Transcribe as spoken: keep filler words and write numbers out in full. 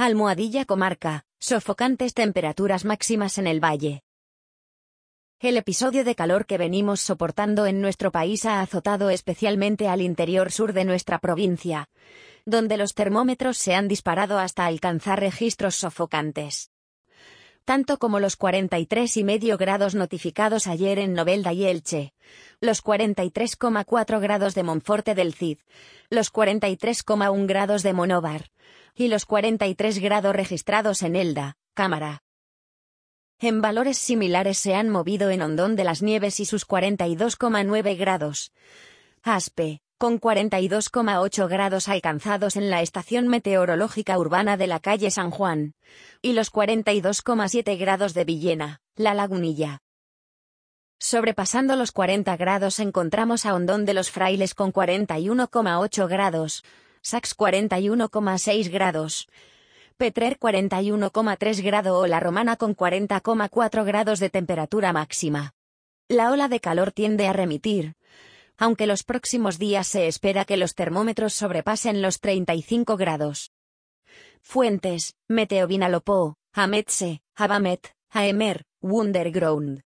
Almohadilla Comarca, sofocantes temperaturas máximas en el valle. El episodio de calor que venimos soportando en nuestro país ha azotado especialmente al interior sur de nuestra provincia, donde los termómetros se han disparado hasta alcanzar registros sofocantes. Tanto como los cuarenta y tres coma cinco grados notificados ayer en Novelda y Elche, los cuarenta y tres coma cuatro grados de Monforte del Cid, los cuarenta y tres coma uno grados de Monóvar, y los cuarenta y tres grados registrados en Elda, Cámara. En valores similares se han movido en Hondón de las Nieves y sus cuarenta y dos coma nueve grados. Aspe, con cuarenta y dos coma ocho grados alcanzados en la estación meteorológica urbana de la calle San Juan, y los cuarenta y dos coma siete grados de Villena, La Lagunilla. Sobrepasando los cuarenta grados encontramos a Hondón de los Frailes con cuarenta y uno coma ocho grados, Sax cuarenta y uno coma seis grados, Petrer cuarenta y uno coma tres grados o La Romana con cuarenta coma cuatro grados de temperatura máxima. La ola de calor tiende a remitir, aunque los próximos días se espera que los termómetros sobrepasen los treinta y cinco grados. Fuentes: Meteo Vinalopó, Ametse, Abamet, Aemer, Wunderground.